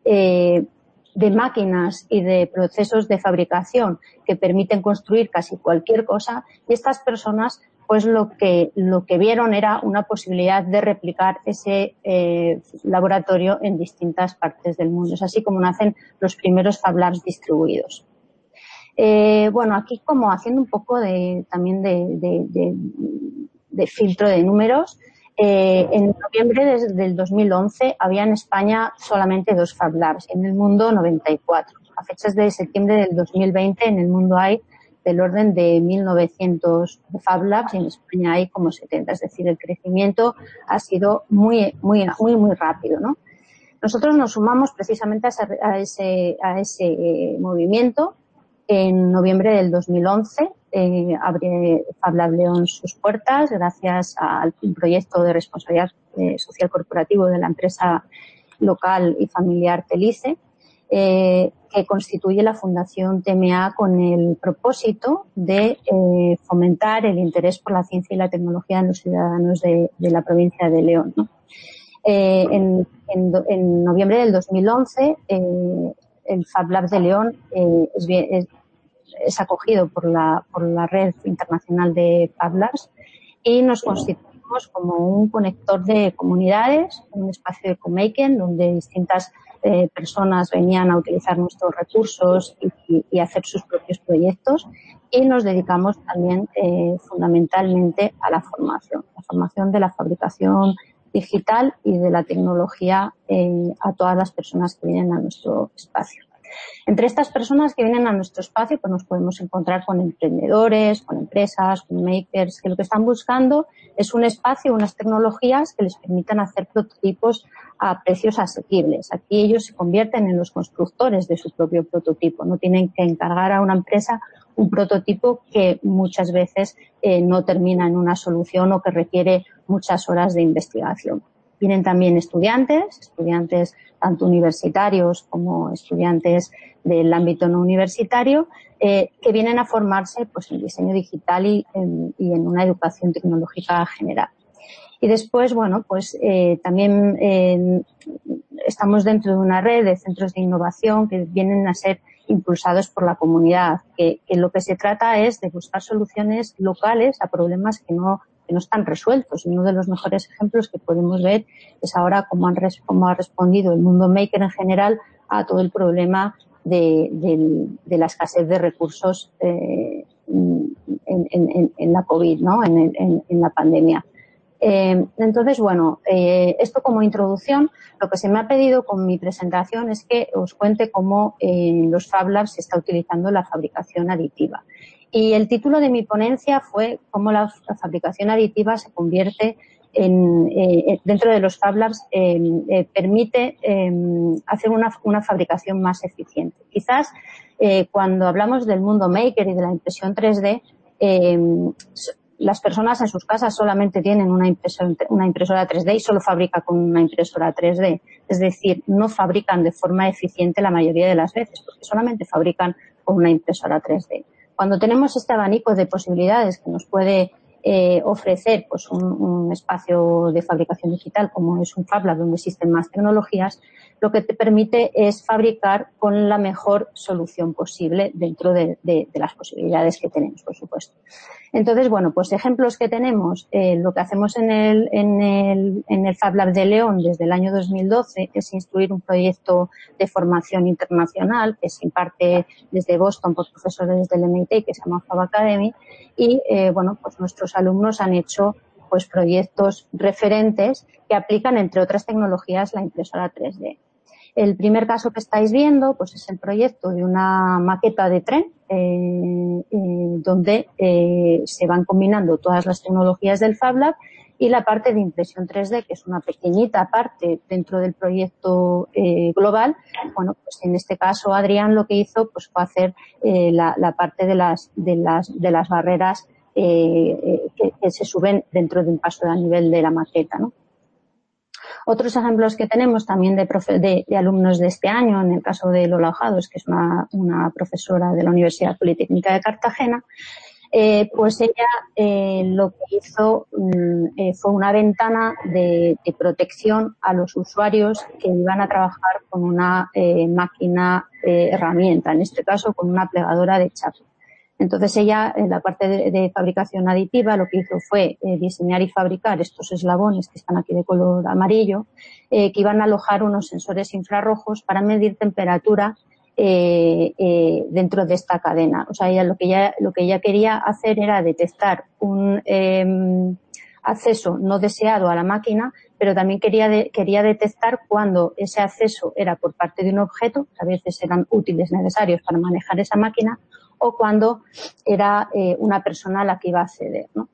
[SPEAKER 4] eh, de máquinas y de procesos de fabricación que permiten construir casi cualquier cosa, y estas personas pues lo que lo que vieron era una posibilidad de replicar ese eh, laboratorio en distintas partes del mundo. Es así como nacen los primeros Fab Labs distribuidos. Eh, bueno, aquí como haciendo un poco de también de, de, de, de filtro de números, eh, en noviembre de, del dos mil once había en España solamente dos Fab Labs, en el mundo noventa y cuatro. A fechas de septiembre del dos mil veinte en el mundo hay del orden de mil novecientos Fab Labs y en España hay como setenta, es decir, el crecimiento ha sido muy, muy, muy, muy rápido, ¿no? Nosotros nos sumamos precisamente a ese, a ese, a ese eh, movimiento. En noviembre del dos mil once eh, abre Fab Lab León sus puertas gracias al proyecto de responsabilidad eh, social corporativo de la empresa local y familiar Telice, eh, que constituye la Fundación T M A con el propósito de eh, fomentar el interés por la ciencia y la tecnología en los ciudadanos de, de la provincia de León, ¿no? Eh, en, en, en noviembre del dos mil once, eh, el Fab Lab de León eh, es, bien, es, es acogido por la, por la red internacional de Fab Labs y nos constituimos como un conector de comunidades, un espacio de co-making donde distintas eh, personas venían a utilizar nuestros recursos y, y hacer sus propios proyectos, y nos dedicamos también eh, fundamentalmente a la formación, la formación de la fabricación digital y de la tecnología eh, a todas las personas que vienen a nuestro espacio. Entre estas personas que vienen a nuestro espacio, pues nos podemos encontrar con emprendedores, con empresas, con makers, que lo que están buscando es un espacio, unas tecnologías que les permitan hacer prototipos a precios asequibles. Aquí ellos se convierten en los constructores de su propio prototipo. No tienen que encargar a una empresa un prototipo que muchas veces eh, no termina en una solución o que requiere muchas horas de investigación. Vienen también estudiantes, estudiantes tanto universitarios como estudiantes del ámbito no universitario, eh, que vienen a formarse pues, en diseño digital y en, y en una educación tecnológica general. Y después, bueno, pues eh, también eh, estamos dentro de una red de centros de innovación que vienen a ser impulsados por la comunidad, que, que lo que se trata es de buscar soluciones locales a problemas que no que no están resueltos. Y uno de los mejores ejemplos que podemos ver es ahora cómo, han, cómo ha respondido el mundo maker en general a todo el problema de, de, de la escasez de recursos eh, en, en, en la COVID, ¿no? en, en, en la pandemia. Eh, entonces, bueno, eh, esto como introducción, lo que se me ha pedido con mi presentación es que os cuente cómo en los Fab Labs se está utilizando la fabricación aditiva. Y el título de mi ponencia fue cómo la fabricación aditiva se convierte en, eh, dentro de los Fab Labs eh, eh, permite eh, hacer una, una fabricación más eficiente. Quizás eh, cuando hablamos del mundo maker y de la impresión tres D, eh, las personas en sus casas solamente tienen una impresora, una impresora tres D y solo fabrican con una impresora tres D. Es decir, no fabrican de forma eficiente la mayoría de las veces, porque solamente fabrican con una impresora tres D. Cuando tenemos este abanico de posibilidades que nos puede eh, ofrecer pues un, un espacio de fabricación digital como es un Fab Lab donde existen más tecnologías, lo que te permite es fabricar con la mejor solución posible dentro de, de, de las posibilidades que tenemos, por supuesto. Entonces, bueno, pues ejemplos que tenemos, eh, lo que hacemos en el, en el, en el Fab Lab de León desde el año dos mil doce es instruir un proyecto de formación internacional que se imparte desde Boston por profesores del M I T que se llama Fab Academy y, eh, bueno, pues nuestros alumnos han hecho pues proyectos referentes que aplican, entre otras tecnologías, la impresora tres D. El primer caso que estáis viendo pues es el proyecto de una maqueta de tren eh, eh, donde eh, se van combinando todas las tecnologías del Fab Lab y la parte de impresión tres D, que es una pequeñita parte dentro del proyecto eh, global. Bueno, pues en este caso Adrián lo que hizo pues fue hacer eh, la, la parte de las, de las, de las barreras eh, eh, que, que se suben dentro de un paso a nivel de la maqueta, ¿no? Otros ejemplos que tenemos también de, profe, de, de alumnos de este año, en el caso de Lola Ojados, que es una, una profesora de la Universidad Politécnica de Cartagena, eh, pues ella eh, lo que hizo eh, fue una ventana de, de protección a los usuarios que iban a trabajar con una eh, máquina eh, herramienta, en este caso con una plegadora de chapa. Entonces ella, en la parte de, de fabricación aditiva, lo que hizo fue eh, diseñar y fabricar estos eslabones que están aquí de color amarillo, eh, que iban a alojar unos sensores infrarrojos para medir temperatura eh, eh, dentro de esta cadena. O sea, ella lo que ella, lo que ella quería hacer era detectar un eh, acceso no deseado a la máquina, pero también quería, de, quería detectar cuando ese acceso era por parte de un objeto, que a veces eran útiles, necesarios para manejar esa máquina, o cuando era eh, una persona a la que iba a acceder, ¿no?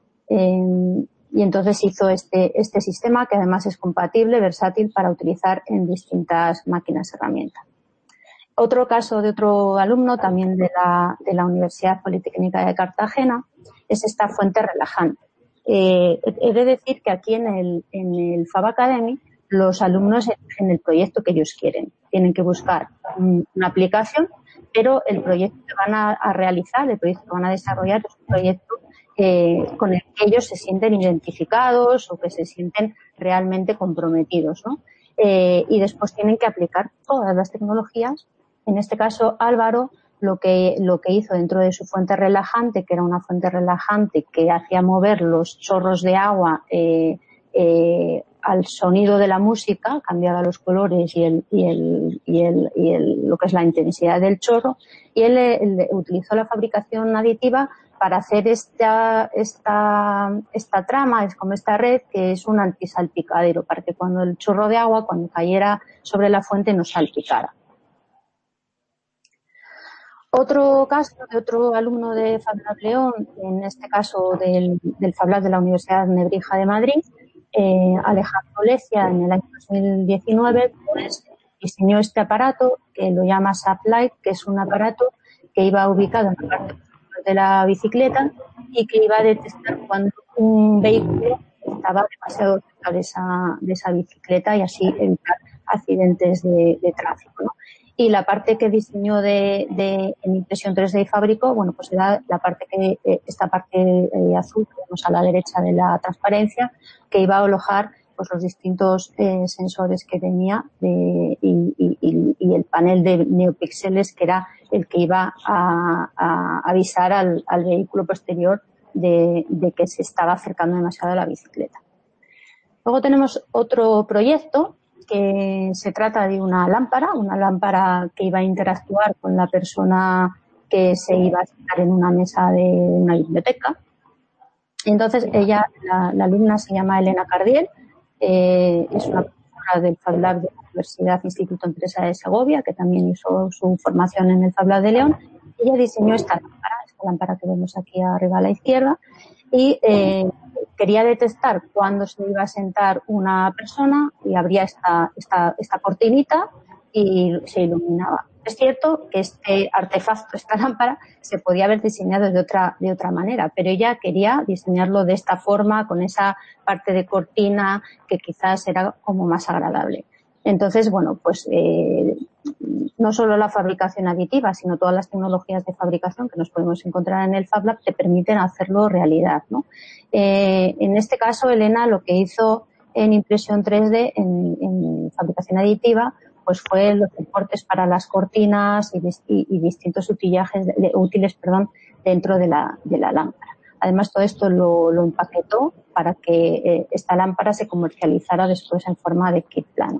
[SPEAKER 4] Eh, y entonces hizo este, este sistema que además es compatible, versátil para utilizar en distintas máquinas herramientas. Otro caso de otro alumno también de la, de la Universidad Politécnica de Cartagena es esta fuente relajante. Eh, he de decir que aquí en el, en el Fab Academy los alumnos eligen el proyecto que ellos quieren. Tienen que buscar un, una aplicación, pero el proyecto que van a, a realizar, el proyecto que van a desarrollar es un proyecto eh, con el que ellos se sienten identificados o que se sienten realmente comprometidos, ¿no? Eh, y después tienen que aplicar todas las tecnologías. En este caso, Álvaro lo que, lo que hizo dentro de su fuente relajante, que era una fuente relajante que hacía mover los chorros de agua eh, eh, al sonido de la música, cambiaba los colores y el, y el, y el, y el, lo que es la intensidad del chorro, y él, él utilizó la fabricación aditiva para hacer esta, esta, esta trama, es como esta red, que es un antisalpicadero, para que cuando el chorro de agua, cuando cayera sobre la fuente, no salpicara. Otro caso de otro alumno de Fab Lab León, en este caso del, del Fab Lab de la Universidad Nebrija de Madrid, eh, Alejandro Lecia, en el año dos mil diecinueve, pues diseñó este aparato que lo llama SAPLight, que es un aparato que iba ubicado en la parte de la bicicleta y que iba a detectar cuando un vehículo estaba demasiado cerca de esa, de esa bicicleta y así evitar accidentes de, de tráfico, ¿no? Y la parte que diseñó de, de en impresión tres D y fabricó, bueno, pues era la parte que, esta parte eh, azul que vemos a la derecha de la transparencia, que iba a alojar pues los distintos eh, sensores que tenía de, y, y, y el panel de neopíxeles que era el que iba a, a avisar al, al vehículo posterior de, de que se estaba acercando demasiado a la bicicleta. Luego tenemos otro proyecto que se trata de una lámpara, una lámpara que iba a interactuar con la persona que se iba a sentar en una mesa de una biblioteca. Entonces, ella, la, la alumna se llama Elena Cardiel, eh, es una profesora del Fab Lab de la Universidad Instituto Empresa de Segovia, que también hizo su formación en el Fab Lab de León. Ella diseñó esta lámpara, esta lámpara que vemos aquí arriba a la izquierda, y eh, quería detectar cuándo se iba a sentar una persona y abría esta, esta, esta cortinita y se iluminaba. Es cierto que este artefacto, esta lámpara, se podía haber diseñado de otra, de otra manera, pero ella quería diseñarlo de esta forma, con esa parte de cortina que quizás era como más agradable. Entonces, bueno, pues eh, no solo la fabricación aditiva, sino todas las tecnologías de fabricación que nos podemos encontrar en el Fab Lab te permiten hacerlo realidad, ¿no? Eh, en este caso, Elena lo que hizo en impresión tres D, en, en fabricación aditiva, pues fue los soportes para las cortinas y, y, y distintos utillajes, de, útiles perdón, dentro de la, de la lámpara. Además, todo esto lo, lo empaquetó para que eh, esta lámpara se comercializara después en forma de kit plano.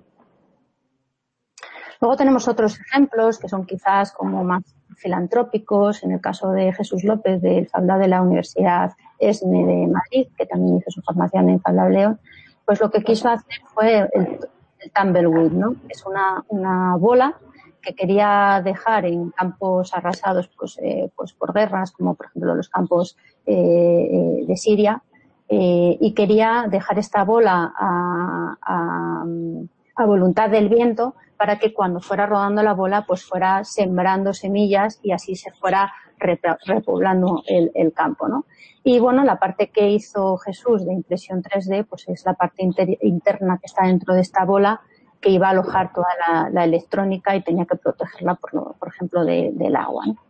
[SPEAKER 4] Luego tenemos otros ejemplos que son quizás como más filantrópicos. En el caso de Jesús López, del Fab Lab de la Universidad ESME de Madrid, que también hizo su formación en Fab Lab León, pues lo que quiso hacer fue el, el tumbleweed, ¿no? Es una, una bola que quería dejar en campos arrasados pues, eh, pues por guerras, como por ejemplo los campos eh, de Siria, eh, y quería dejar esta bola a, a, a voluntad del viento, para que cuando fuera rodando la bola pues fuera sembrando semillas y así se fuera repoblando el, el campo, ¿no? Y bueno, la parte que hizo Jesús de impresión tres D pues es la parte inter, interna que está dentro de esta bola, que iba a alojar toda la, la electrónica y tenía que protegerla, por, por ejemplo, de, del agua, ¿no?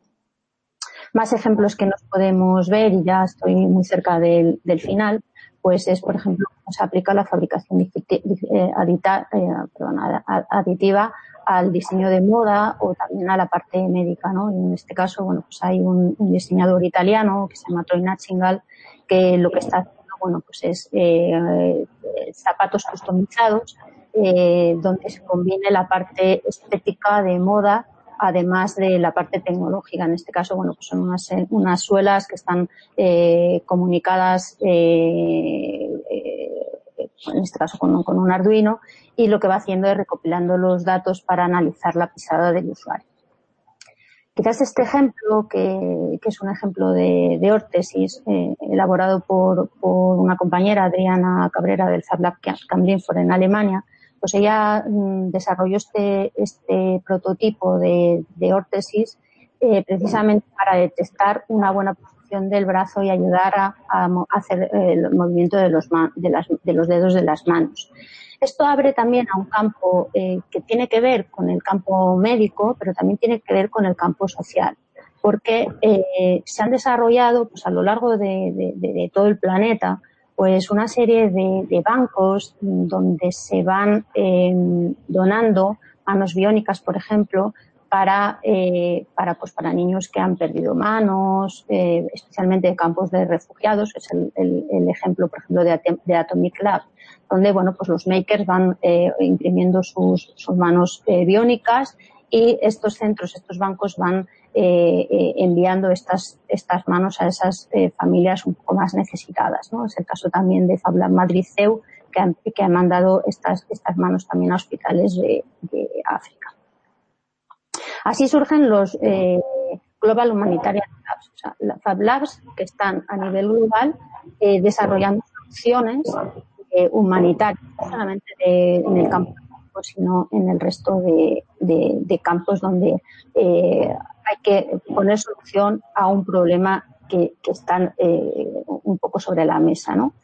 [SPEAKER 4] Más ejemplos que nos podemos ver, y ya estoy muy cerca del, del final, pues es, por ejemplo, cómo se aplica la fabricación adita, eh, perdón, aditiva al diseño de moda o también a la parte médica, ¿no? Y en este caso, bueno, pues hay un, un diseñador italiano que se llama Troy Natchingal, que lo que está haciendo, bueno, pues es eh, zapatos customizados, eh, donde se combine la parte estética de moda, además de la parte tecnológica. En este caso, bueno, pues son unas, unas suelas que están eh, comunicadas, eh, eh, en este caso con, con un Arduino, y lo que va haciendo es recopilando los datos para analizar la pisada del usuario. Quizás este ejemplo, que, que es un ejemplo de, de órtesis, eh, elaborado por, por una compañera, Adriana Cabrera, del Fab Lab Kamp-Lintfort en Alemania, pues ella mmm, desarrolló este, este prototipo de, de órtesis eh, precisamente para detectar una buena posición del brazo y ayudar a, a hacer el movimiento de los, man, de, las, de los dedos de las manos. Esto abre también a un campo eh, que tiene que ver con el campo médico, pero también tiene que ver con el campo social, porque eh, se han desarrollado pues, a lo largo de, de, de, de todo el planeta pues una serie de, de bancos donde se van eh, donando manos biónicas, por ejemplo, para eh, para pues para niños que han perdido manos, eh, especialmente de campos de refugiados. Es el, el, el ejemplo, por ejemplo, de, de Atomic Lab, donde bueno pues los makers van eh, imprimiendo sus, sus manos eh, biónicas, y estos centros, estos bancos van eh, eh, enviando estas estas manos a esas eh, familias un poco más necesitadas, ¿no? Es el caso también de Fab Lab Madrid C E U, que han, que han mandado estas estas manos también a hospitales de, de África. Así surgen los eh, Global Humanitarian Labs, o sea, Fab Labs que están a nivel global eh, desarrollando soluciones eh, humanitarias, no solamente de, en el campo, sino en el resto de, de, de campos donde eh, hay que poner solución a un problema que, que están eh, un poco sobre la mesa, ¿no?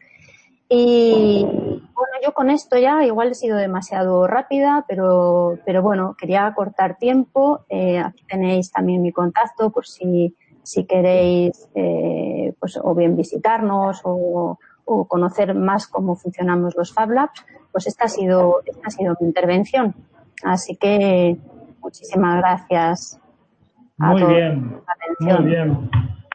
[SPEAKER 4] Y bueno, yo con esto ya igual he sido demasiado rápida, pero, pero bueno, quería cortar tiempo. Eh, aquí tenéis también mi contacto por si, si queréis, eh, pues o bien visitarnos o, o conocer más cómo funcionamos los Fab Labs. Pues esta ha sido, esta ha sido mi intervención. Así que muchísimas gracias a
[SPEAKER 2] muy
[SPEAKER 4] todos
[SPEAKER 2] bien,
[SPEAKER 4] por la atención.
[SPEAKER 2] Muy bien.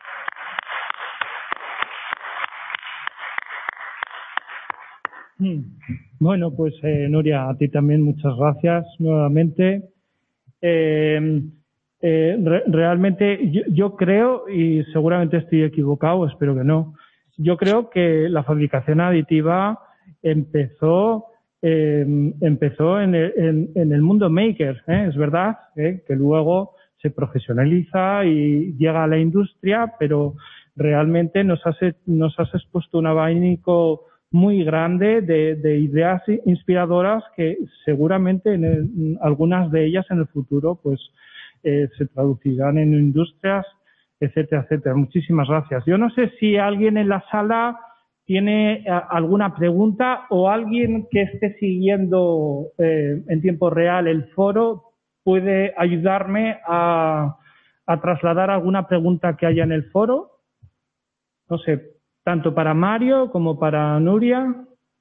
[SPEAKER 2] Bueno, pues eh, Nuria, a ti también muchas gracias nuevamente. Eh, eh, re realmente yo, yo creo, y seguramente estoy equivocado, espero que no, yo creo que la fabricación aditiva empezó eh, empezó en el, en, en el mundo maker, ¿eh? Es verdad ¿eh? que luego se profesionaliza y llega a la industria, pero realmente nos has, nos has expuesto un abanico muy grande de, de ideas inspiradoras que seguramente en el, algunas de ellas en el futuro pues eh, se traducirán en industrias, etcétera, etcétera. Muchísimas gracias. Yo no sé si alguien en la sala tiene a, alguna pregunta o alguien que esté siguiendo eh, en tiempo real el foro puede ayudarme a, a trasladar alguna pregunta que haya en el foro. No sé, tanto para Mario como para Nuria.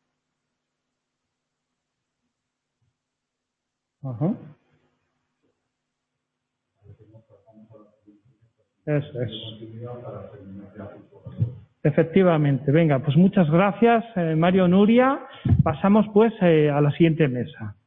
[SPEAKER 2] Ajá. Eso es. Efectivamente. Venga, pues muchas gracias, eh, Mario, Nuria. Pasamos pues eh, a la siguiente mesa.